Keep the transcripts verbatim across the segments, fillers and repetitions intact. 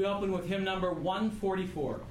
we open with hymn number one forty-four.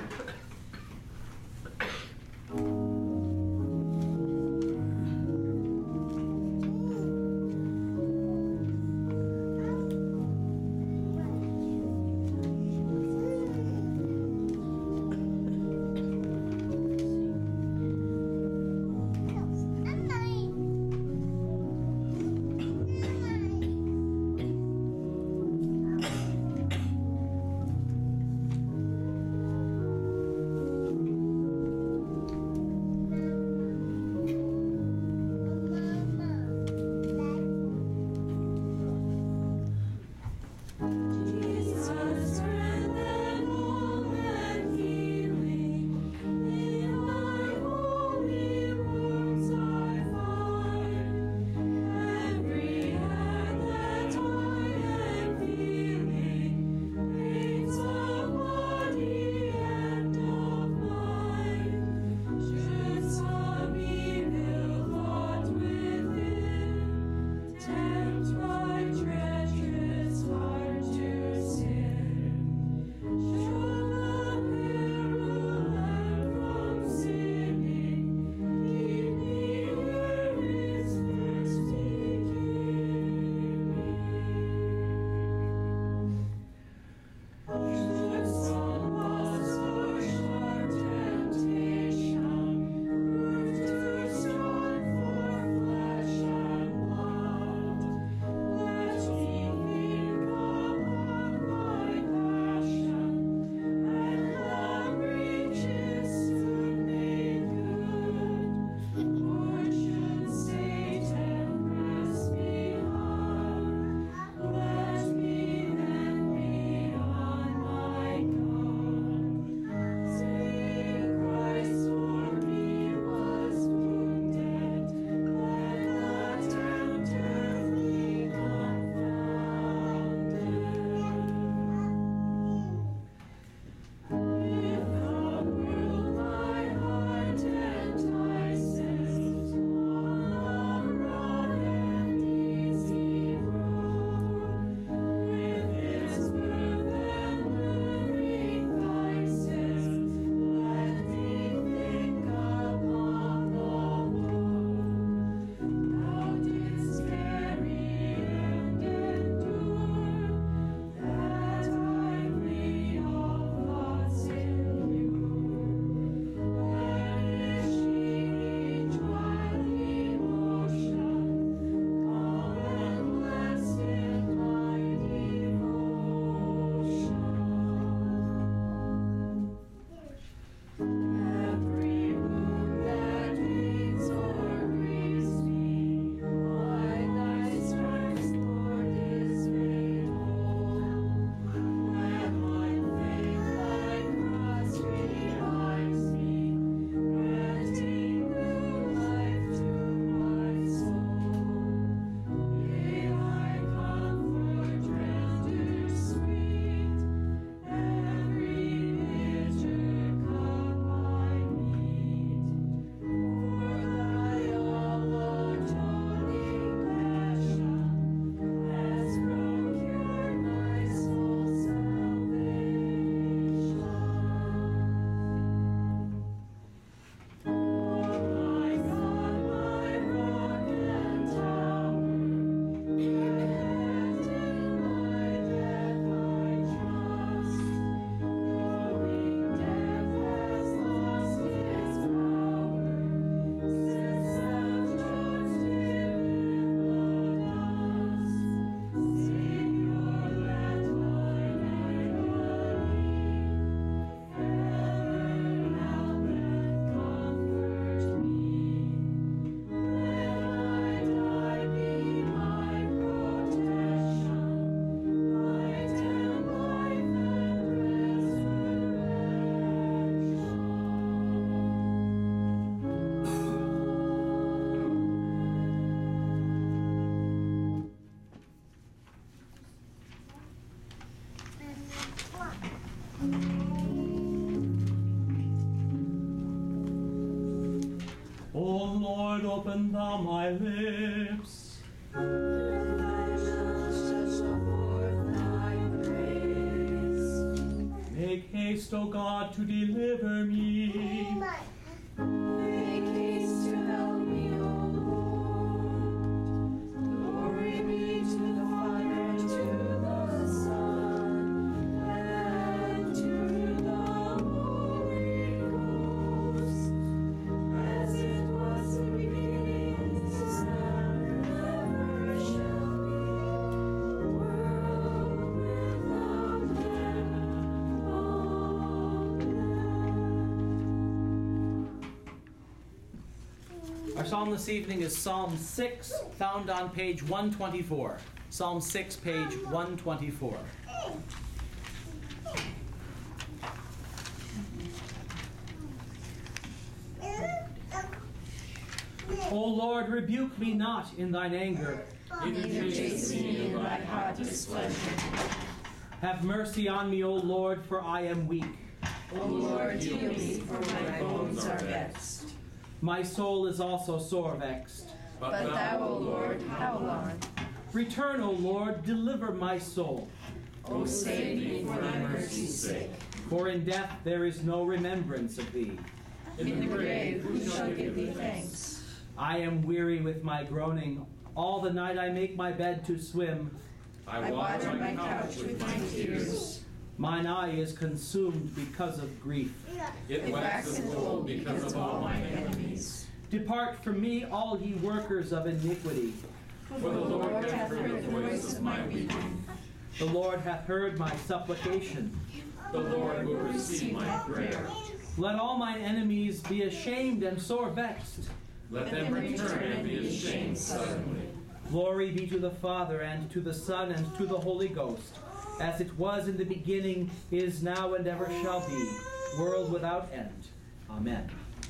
O Lord, open thou my lips. Thy mouth shall show forth thy praise. haste, O God, to deliver me. Make haste to help me, O Lord. Glory be to the Father, and to the Son, and to the Holy Ghost, as it was in the beginning, is now, and ever shall be, world without end. Amen. Our psalm this evening is Psalm six, found on page one twenty-four. Psalm six, page one twenty-four. O Lord, rebuke me not in thine anger. Neither chasten me in thy hot displeasure. Have mercy on me, O Lord, for I am weak. O Lord, heal me, for my bones are vexed. My soul is also sore vexed. But thou, O Lord, how long? Return, O Lord, deliver my soul. O save me for thy mercy's sake. For in death there is no remembrance of thee. In the grave who shall give thee thanks? I am weary with my groaning. All the night I make my bed to swim. I water my couch with my tears. Mine eye is consumed because of grief. It waxeth cold because of all mine enemies. Depart from me, all ye workers of iniquity. For the Lord hath heard the voice of my weeping. The Lord hath heard my supplication. The Lord will receive my prayer. Let all mine enemies be ashamed and sore vexed. Let them return and be ashamed suddenly. Glory be to the Father, and to the Son, and to the Holy Ghost, as it was in the beginning, is now, and ever shall be, world without end. Amen.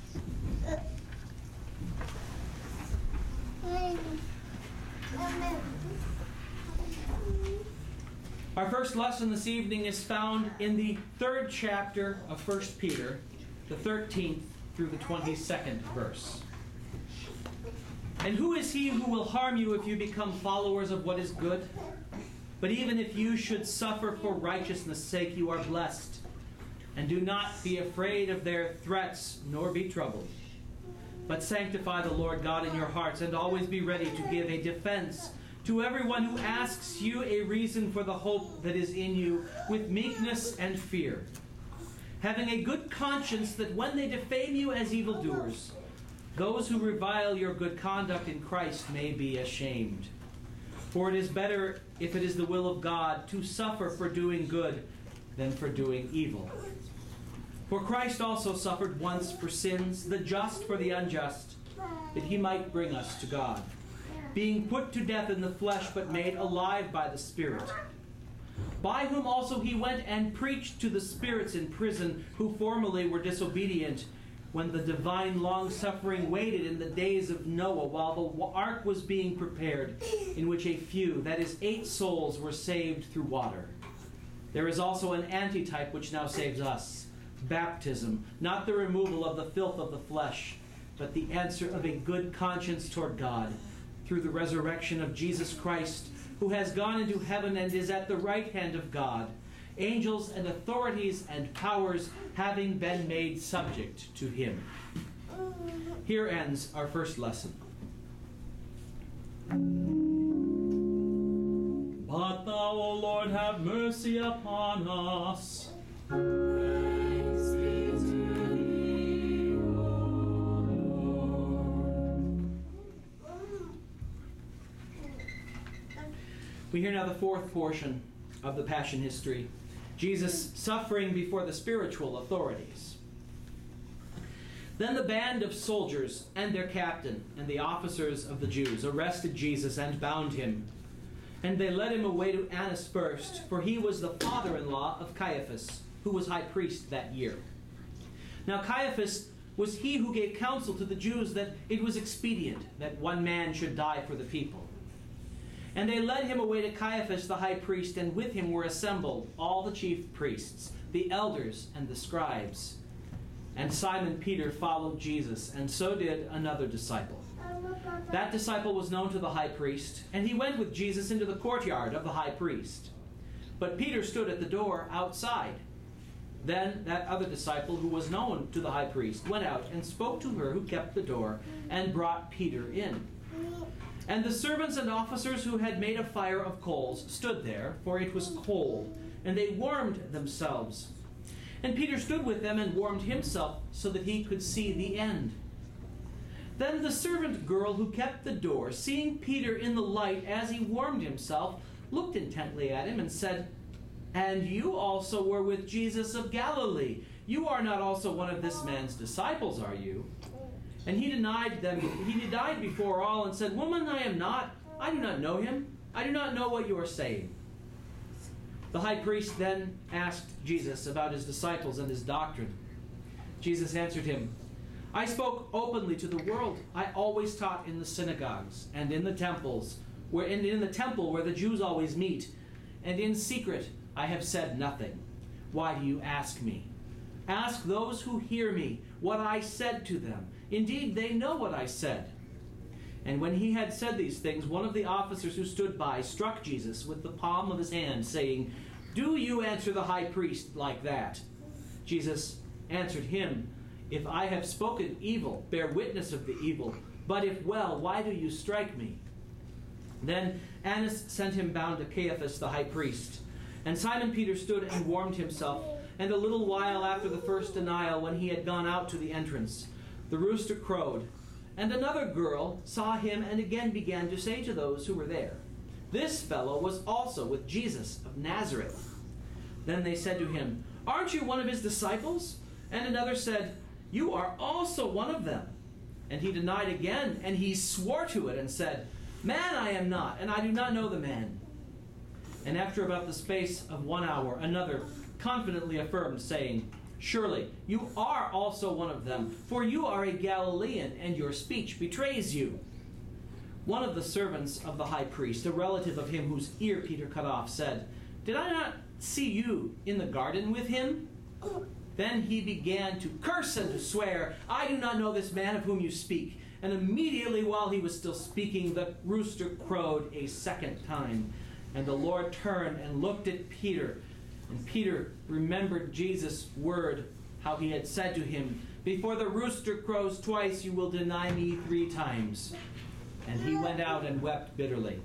Our first lesson this evening is found in the third chapter of First Peter, the thirteenth through the twenty-second verse. And who is he who will harm you if you become followers of what is good? But even if you should suffer for righteousness' sake, you are blessed. And do not be afraid of their threats, nor be troubled. But sanctify the Lord God in your hearts, and always be ready to give a defense to everyone who asks you a reason for the hope that is in you, with meekness and fear, having a good conscience, that when they defame you as evildoers, those who revile your good conduct in Christ may be ashamed. For it is better, if it is the will of God, to suffer for doing good than for doing evil. For Christ also suffered once for sins, the just for the unjust, that he might bring us to God, being put to death in the flesh, but made alive by the Spirit, by whom also he went and preached to the spirits in prison, who formerly were disobedient, when the divine long-suffering waited in the days of Noah, while the ark was being prepared, in which a few, that is, eight souls, were saved through water. There is also an antitype which now saves us, baptism, not the removal of the filth of the flesh, but the answer of a good conscience toward God, through the resurrection of Jesus Christ, who has gone into heaven and is at the right hand of God, angels and authorities and powers having been made subject to him. Here ends our first lesson. But thou, O Lord, have mercy upon us. Thanks be to thee, O Lord. We hear now the fourth portion of the Passion history, Jesus suffering before the spiritual authorities. Then the band of soldiers and their captain and the officers of the Jews arrested Jesus and bound him. And they led him away to Annas first, for he was the father-in-law of Caiaphas, who was high priest that year. Now Caiaphas was he who gave counsel to the Jews that it was expedient that one man should die for the people. And they led him away to Caiaphas the high priest, and with him were assembled all the chief priests, the elders, and the scribes. And Simon Peter followed Jesus, and so did another disciple. That disciple was known to the high priest, and he went with Jesus into the courtyard of the high priest. But Peter stood at the door outside. Then that other disciple who was known to the high priest went out and spoke to her who kept the door and brought Peter in. And the servants and officers who had made a fire of coals stood there, for it was cold, and they warmed themselves. And Peter stood with them and warmed himself so that he could see the end. Then the servant girl who kept the door, seeing Peter in the light as he warmed himself, looked intently at him and said, "And you also were with Jesus of Galilee. You are not also one of this man's disciples, are you?" And he denied them. He denied before all and said, "Woman, I am not. I do not know him. I do not know what you are saying." The high priest then asked Jesus about his disciples and his doctrine. Jesus answered him, "I spoke openly to the world. I always taught in the synagogues and in the temples, where and in the temple where the Jews always meet, and in secret I have said nothing. Why do you ask me? Ask those who hear me what I said to them. Indeed, they know what I said." And when he had said these things, one of the officers who stood by struck Jesus with the palm of his hand, saying, "Do you answer the high priest like that?" Jesus answered him, "If I have spoken evil, bear witness of the evil. But if well, why do you strike me?" Then Annas sent him bound to Caiaphas the high priest. And Simon Peter stood and warmed himself. And a little while after the first denial, when he had gone out to the entrance, the rooster crowed. And another girl saw him and again began to say to those who were there, "This fellow was also with Jesus of Nazareth." Then they said to him, "Aren't you one of his disciples?" And another said, "You are also one of them." And he denied again, and he swore to it and said, "Man, I am not, and I do not know the man." And after about the space of one hour, another confidently affirmed, saying, "Surely you are also one of them, for you are a Galilean, and your speech betrays you." One of the servants of the high priest, a relative of him whose ear Peter cut off, said, "Did I not see you in the garden with him?" Then he began to curse and to swear, "I do not know this man of whom you speak." And immediately while he was still speaking, the rooster crowed a second time. And the Lord turned and looked at Peter. And Peter remembered Jesus' word, how he had said to him, "Before the rooster crows twice, you will deny me three times." And he went out and wept bitterly.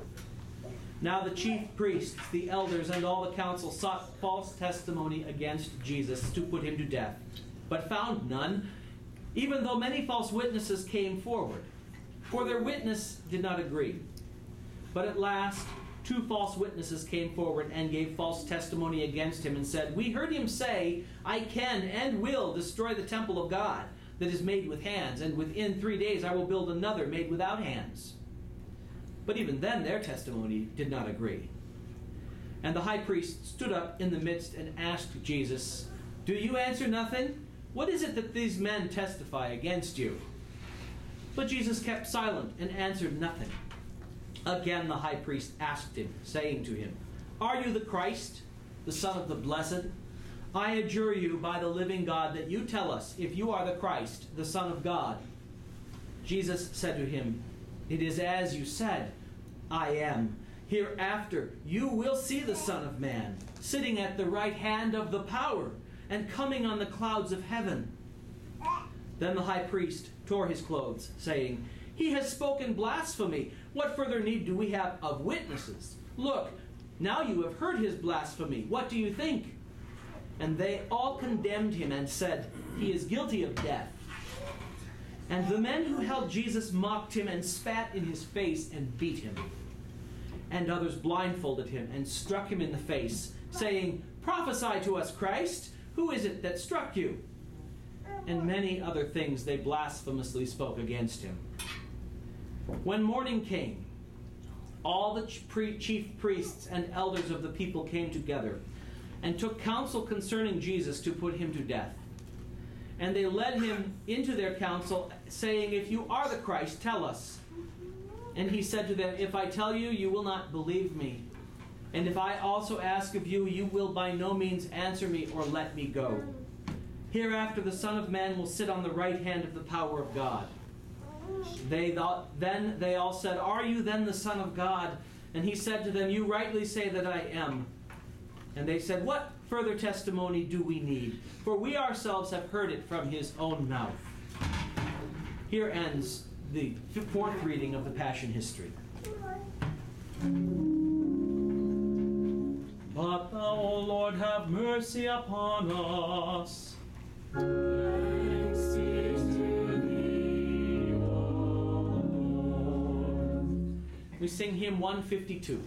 Now the chief priests, the elders, and all the council sought false testimony against Jesus to put him to death, but found none, even though many false witnesses came forward. For their witness did not agree. But at last two false witnesses came forward and gave false testimony against him and said, "We heard him say, 'I can and will destroy the temple of God that is made with hands, and within three days I will build another made without hands.'" But even then their testimony did not agree. And the high priest stood up in the midst and asked Jesus, "Do you answer nothing? What is it that these men testify against you?" But Jesus kept silent and answered nothing. Again the high priest asked him, saying to him, "Are you the Christ, the Son of the Blessed? I adjure you by the living God that you tell us if you are the Christ, the Son of God." Jesus said to him, "It is as you said, I am. Hereafter you will see the Son of Man sitting at the right hand of the power and coming on the clouds of heaven." Then the high priest tore his clothes, saying, "He has spoken blasphemy. What further need do we have of witnesses? Look, now you have heard his blasphemy. What do you think?" And they all condemned him and said, "He is guilty of death." And the men who held Jesus mocked him and spat in his face and beat him. And others blindfolded him and struck him in the face, saying, "Prophesy to us, Christ. Who is it that struck you?" And many other things they blasphemously spoke against him. When morning came, all the chief priests and elders of the people came together and took counsel concerning Jesus to put him to death. And they led him into their council, saying, "If you are the Christ, tell us." And he said to them, "If I tell you, you will not believe me. And if I also ask of you, you will by no means answer me or let me go. Hereafter the Son of Man will sit on the right hand of the power of God." They th- then they all said, "Are you then the Son of God?" And he said to them, "You rightly say that I am." And they said, "What further testimony do we need? For we ourselves have heard it from his own mouth. Here ends the fourth reading of the Passion History. But thou, O Lord, have mercy upon us. Thanks be to thee, O Lord. We sing hymn one fifty-two.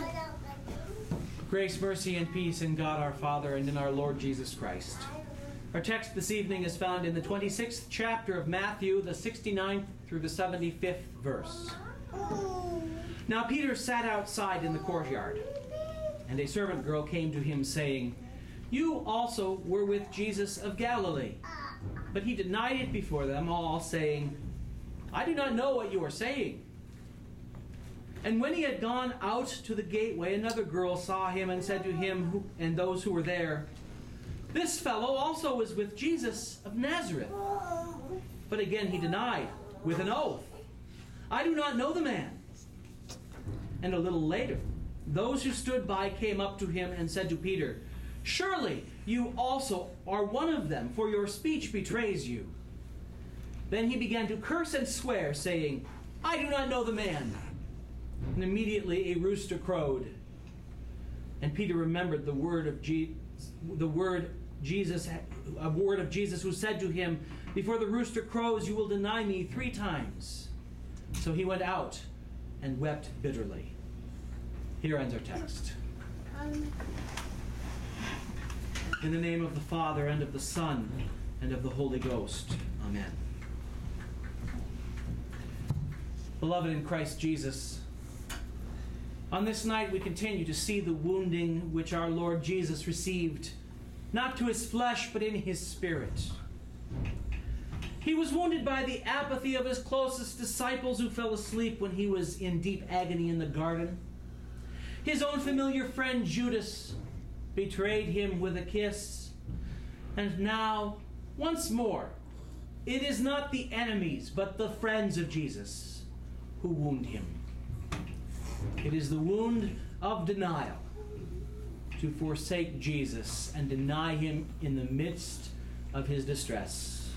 Grace, mercy, and peace in God our Father and in our Lord Jesus Christ. Our text this evening is found in the twenty-sixth chapter of Matthew, the sixty-ninth through the seventy-fifth verse. Now Peter sat outside in the courtyard, and a servant girl came to him, saying, "You also were with Jesus of Galilee." But he denied it before them all, saying, "I do not know what you are saying." And when he had gone out to the gateway, another girl saw him and said to him who, and those who were there, "This fellow also was with Jesus of Nazareth." But again he denied with an oath, "I do not know the man." And a little later, those who stood by came up to him and said to Peter, "Surely you also are one of them, for your speech betrays you." Then he began to curse and swear, saying, "I do not know the man." And immediately a rooster crowed. And Peter remembered the word of Je- the word Jesus, a word of Jesus, who said to him, "Before the rooster crows, you will deny me three times." So he went out and wept bitterly. Here ends our text. In the name of the Father, and of the Son, and of the Holy Ghost. Amen. Beloved in Christ Jesus, on this night we continue to see the wounding which our Lord Jesus received, not to his flesh, but in his spirit. He was wounded by the apathy of his closest disciples who fell asleep when he was in deep agony in the garden. His own familiar friend Judas betrayed him with a kiss. And now, once more, it is not the enemies, but the friends of Jesus who wound him. It is the wound of denial, to forsake Jesus and deny him in the midst of his distress.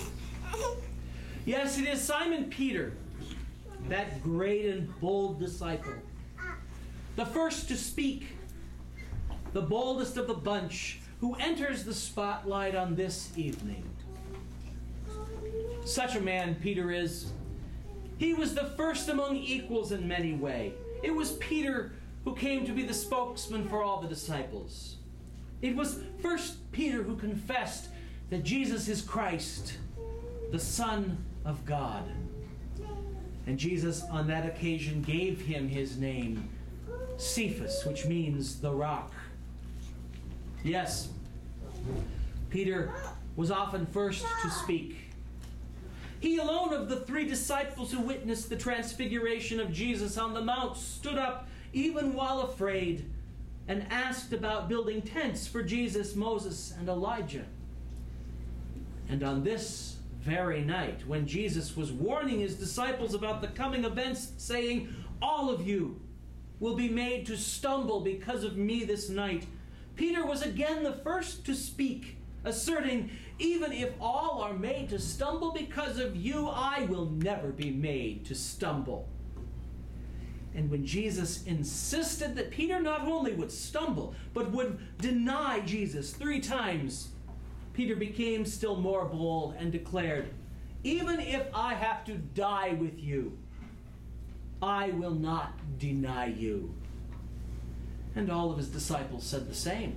Yes, it is Simon Peter, that great and bold disciple, the first to speak, the boldest of the bunch, who enters the spotlight on this evening. Such a man Peter is. He was the first among equals in many ways. It was Peter who came to be the spokesman for all the disciples. It was first Peter who confessed that Jesus is Christ, the Son of God. And Jesus on that occasion gave him his name, Cephas, which means the rock. Yes, Peter was often first to speak. He alone of the three disciples who witnessed the transfiguration of Jesus on the mount stood up even while afraid and asked about building tents for Jesus, Moses, and Elijah. And on this very night, when Jesus was warning his disciples about the coming events, saying, "All of you will be made to stumble because of me this night," Peter was again the first to speak, asserting, "Even if all are made to stumble because of you, I will never be made to stumble." And when Jesus insisted that Peter not only would stumble, but would deny Jesus three times, Peter became still more bold and declared, "Even if I have to die with you, I will not deny you." And all of his disciples said the same.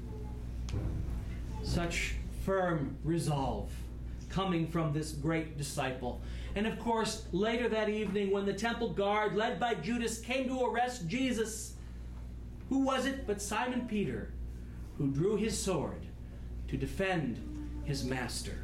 Such firm resolve coming from this great disciple. And of course, later that evening, when the temple guard, led by Judas, came to arrest Jesus, who was it but Simon Peter, who drew his sword to defend his master.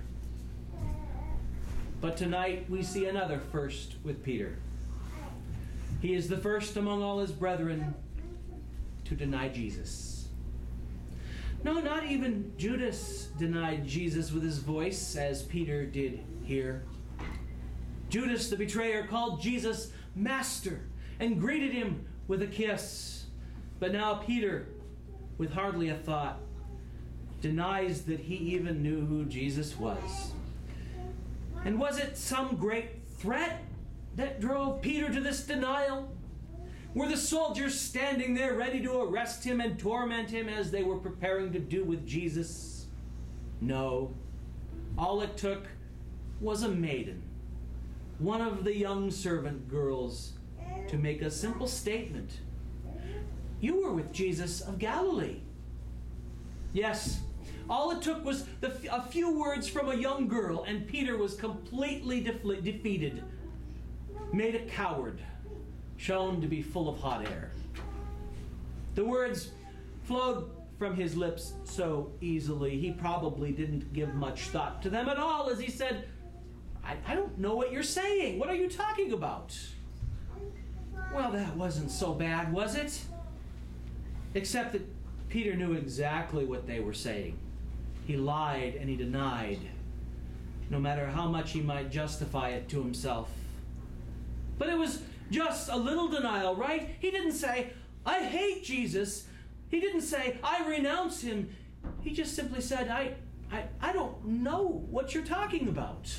But tonight we see another first with Peter. He is the first among all his brethren to deny Jesus. No, not even Judas denied Jesus with his voice, as Peter did here. Judas, the betrayer, called Jesus Master and greeted him with a kiss. But now Peter, with hardly a thought, denies that he even knew who Jesus was. And was it some great threat that drove Peter to this denial? Were the soldiers standing there ready to arrest him and torment him as they were preparing to do with Jesus? No. All it took was a maiden, one of the young servant girls, to make a simple statement. "You were with Jesus of Galilee." Yes, All it took was the, a few words from a young girl, and Peter was completely defle- defeated, made a coward, shown to be full of hot air. The words flowed from his lips so easily, he probably didn't give much thought to them at all as he said, I, I don't know what you're saying. What are you talking about? Well, that wasn't so bad, was it? Except that Peter knew exactly what they were saying. He lied and he denied, no matter how much he might justify it to himself. But it was just a little denial, right? He didn't say, I hate Jesus. He didn't say, I renounce him. He just simply said, I, I, I don't know what you're talking about.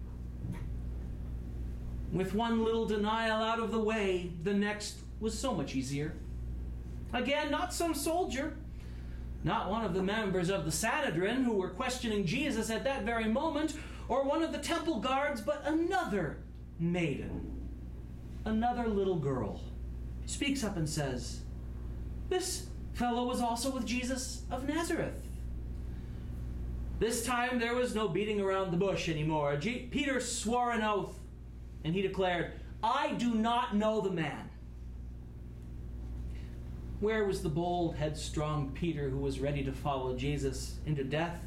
With one little denial out of the way, the next was so much easier. Again, not some soldier, not one of the members of the Sanhedrin who were questioning Jesus at that very moment, or one of the temple guards, but another maiden, another little girl, speaks up and says, this fellow was also with Jesus of Nazareth. This time there was no beating around the bush anymore. G- Peter swore an oath, and he declared, I do not know the man. Where was the bold, headstrong Peter who was ready to follow Jesus into death?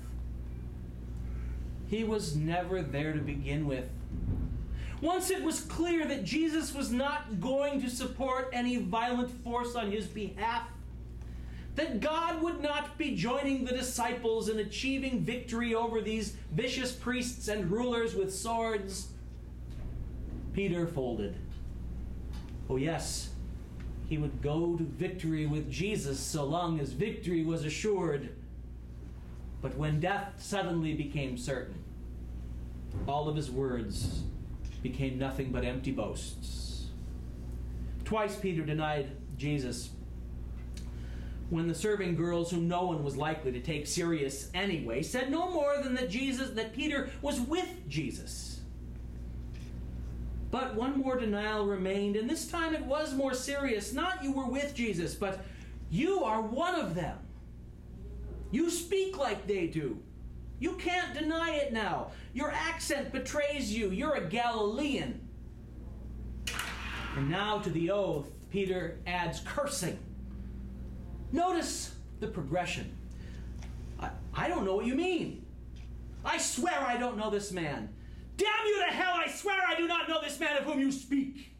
He was never there to begin with. Once it was clear that Jesus was not going to support any violent force on his behalf, that God would not be joining the disciples in achieving victory over these vicious priests and rulers with swords, Peter folded. Oh yes, he would go to victory with Jesus so long as victory was assured. But when death suddenly became certain, all of his words became nothing but empty boasts. Twice Peter denied Jesus. When the serving girls, whom no one was likely to take serious anyway, said no more than that Jesus, that Peter was with Jesus. But one more denial remained, and this time it was more serious. Not you were with Jesus, but you are one of them. You speak like they do. You can't deny it now. Your accent betrays you. You're a Galilean. And now to the oath, Peter adds cursing. Notice the progression. I, I don't know what you mean. I swear I don't know this man. Damn you to hell, I swear I do not know this man of whom you speak.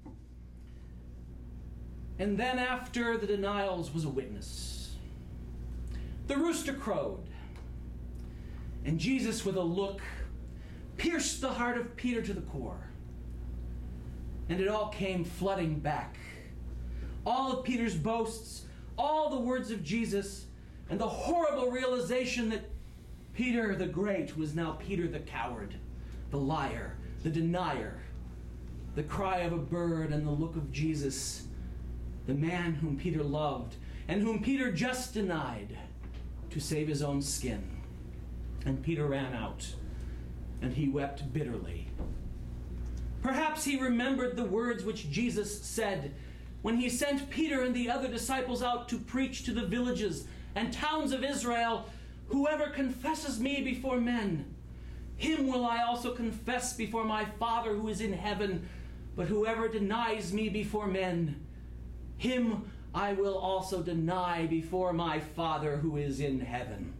And then after the denials was a witness. The rooster crowed. And Jesus, with a look, pierced the heart of Peter to the core. And it all came flooding back. All of Peter's boasts, all the words of Jesus, and the horrible realization that Peter the Great was now Peter the coward, the liar, the denier, the cry of a bird and the look of Jesus, the man whom Peter loved and whom Peter just denied to save his own skin. And Peter ran out, and he wept bitterly. Perhaps he remembered the words which Jesus said when he sent Peter and the other disciples out to preach to the villages and towns of Israel, whoever confesses me before men, him will I also confess before my Father who is in heaven. But whoever denies me before men, him I will also deny before my Father who is in heaven.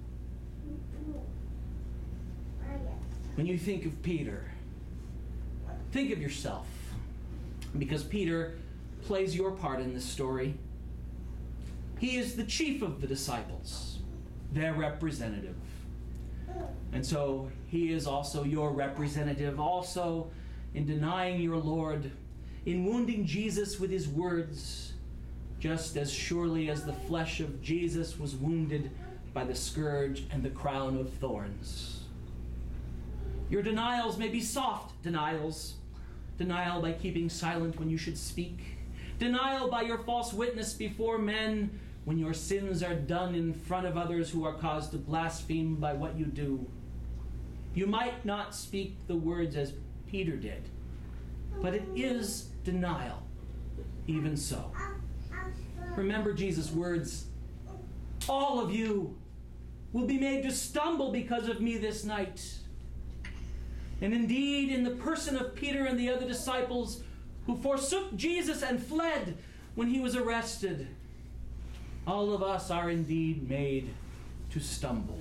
When you think of Peter, think of yourself, because Peter plays your part in this story. He is the chief of the disciples, their representative. And so he is also your representative, also in denying your Lord, in wounding Jesus with his words, just as surely as the flesh of Jesus was wounded by the scourge and the crown of thorns. Your denials may be soft denials. Denial by keeping silent when you should speak. Denial by your false witness before men when your sins are done in front of others who are caused to blaspheme by what you do. You might not speak the words as Peter did, but it is denial, even so. Remember Jesus' words, all of you will be made to stumble because of me this night. And indeed, in the person of Peter and the other disciples who forsook Jesus and fled when he was arrested, all of us are indeed made to stumble.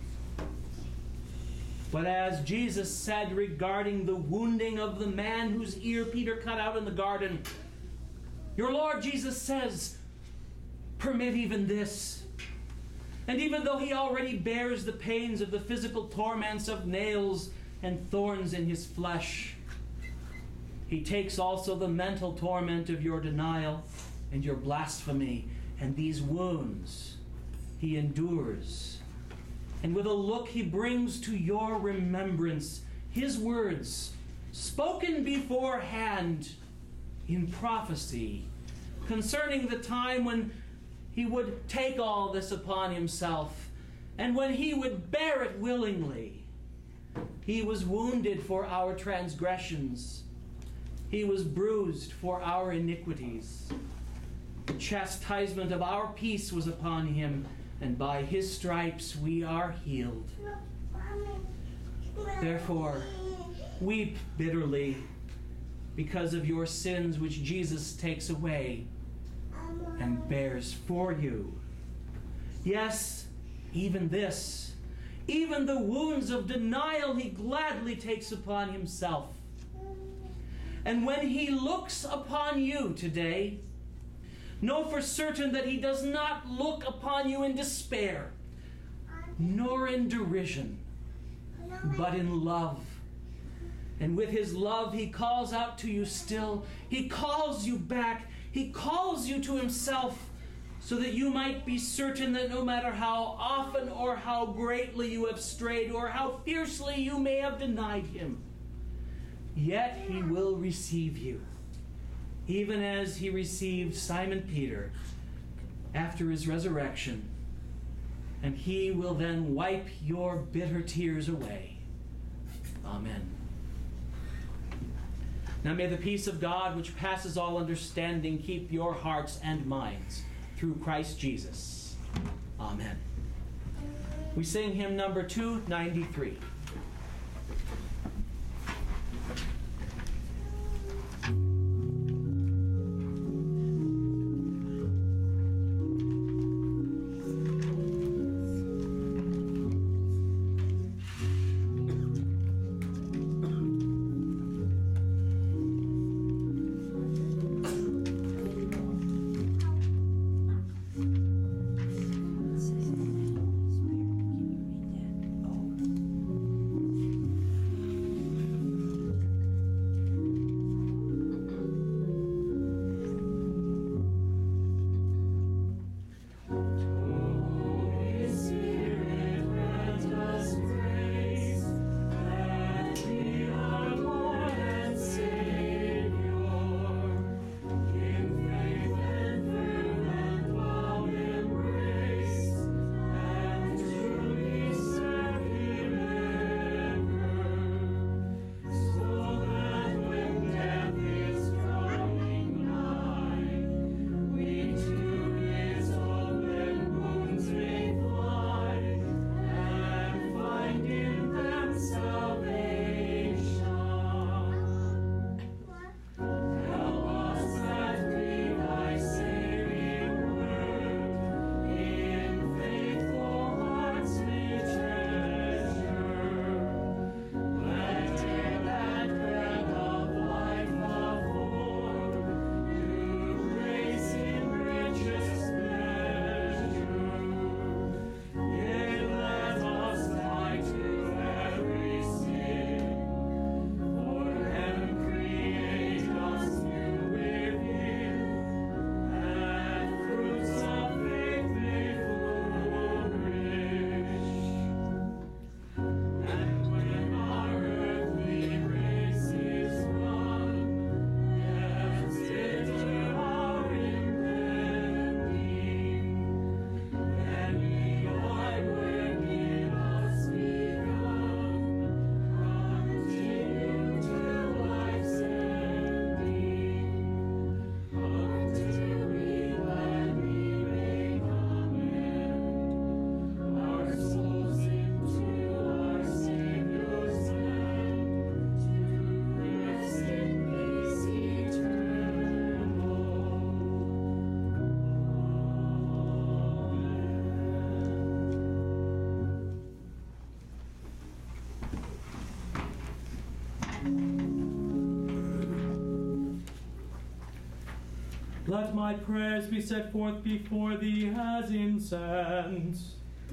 But as Jesus said regarding the wounding of the man whose ear Peter cut out in the garden, your Lord Jesus says, permit even this. And even though he already bears the pains of the physical torments of nails and thorns in his flesh, he takes also the mental torment of your denial and your blasphemy, and these wounds he endures. And with a look he brings to your remembrance his words, spoken beforehand in prophecy, concerning the time when he would take all this upon himself, and when he would bear it willingly. He was wounded for our transgressions. He was bruised for our iniquities. The chastisement of our peace was upon him, and by his stripes we are healed. Therefore, weep bitterly because of your sins which Jesus takes away and bears for you. Yes, even this, even the wounds of denial he gladly takes upon himself. And when he looks upon you today, know for certain that he does not look upon you in despair, nor in derision, but in love. And with his love, he calls out to you still. He calls you back. He calls you to himself, so that you might be certain that no matter how often or how greatly you have strayed, or how fiercely you may have denied him, yet he will receive you, even as he received Simon Peter after his resurrection, and he will then wipe your bitter tears away. Amen. Now may the peace of God, which passes all understanding, keep your hearts and minds through Christ Jesus. Amen. We sing hymn number two ninety-three. Let my prayers be set forth before thee as incense.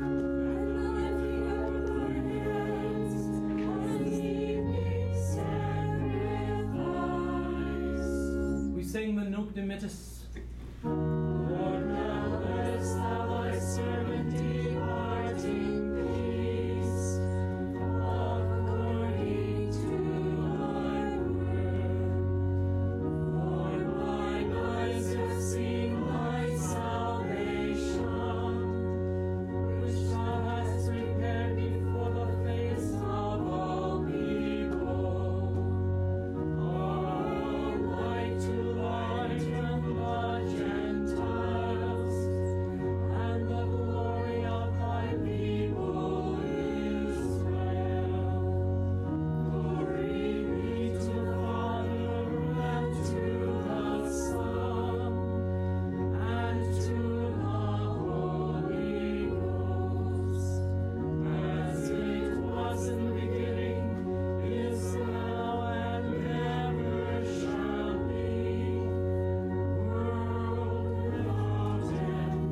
We sing the Nunc Dimittis. Lord, now lettest thou thy servant depart in peace, according to thy word. For mine eyes have seen thy salvation, which thou hast prepared before the face of all people, a light to lighten the Gentiles, and the glory of thy people Israel. Glory be to the Father, and to the Son, and to the Holy Ghost, as it was in the beginning, is now, and ever shall be, world without end.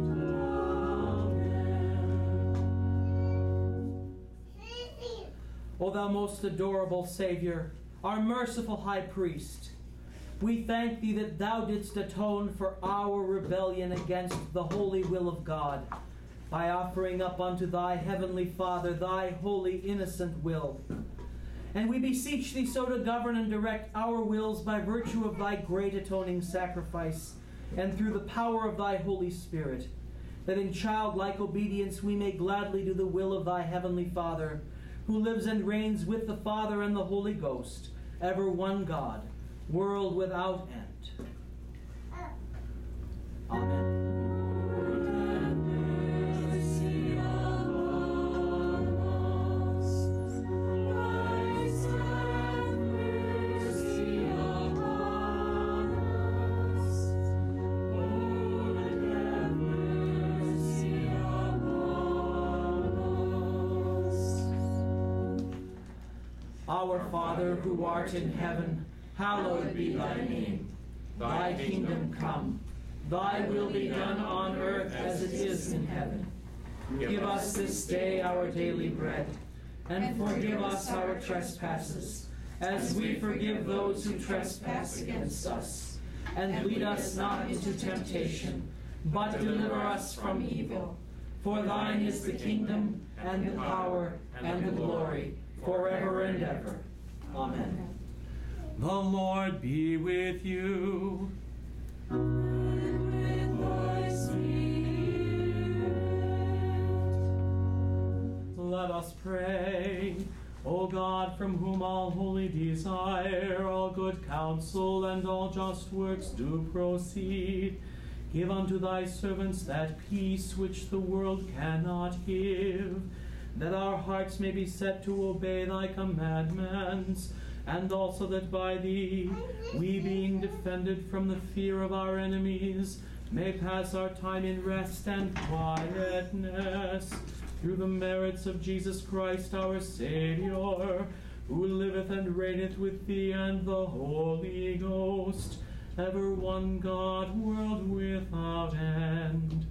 Amen. O thou most adorable Savior, our merciful High Priest, we thank thee that thou didst atone for our rebellion against the holy will of God, by offering up unto thy heavenly Father thy holy innocent will. And we beseech thee so to govern and direct our wills by virtue of thy great atoning sacrifice, and through the power of thy Holy Spirit, that in childlike obedience we may gladly do the will of thy heavenly Father, who lives and reigns with the Father and the Holy Ghost, ever one God, world without end. Amen. Lord, have mercy upon us. Christ, have mercy upon us. Lord, have mercy upon us. Our Father, who art in heaven, hallowed be thy name. Thy kingdom come. Thy will be done on earth as it is in heaven. Give us this day our daily bread, and forgive us our trespasses, as we forgive those who trespass against us. And lead us not into temptation, but deliver us from evil. For thine is the kingdom, and the power, and the glory, forever and ever. Amen. The Lord be with you. And with thy spirit. Let us pray. O God, from whom all holy desire, all good counsel, and all just works do proceed, give unto thy servants that peace which the world cannot give, that our hearts may be set to obey thy commandments, and also that by thee, we being defended from the fear of our enemies, may pass our time in rest and quietness, through the merits of Jesus Christ our Savior, who liveth and reigneth with thee and the Holy Ghost, ever one God, world without end.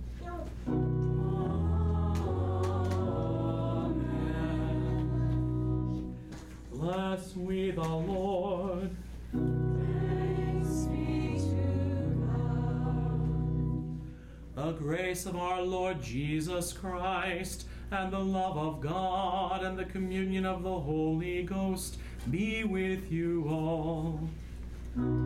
Bless we the Lord. Thanks be to God. The grace of our Lord Jesus Christ, and the love of God, and the communion of the Holy Ghost be with you all.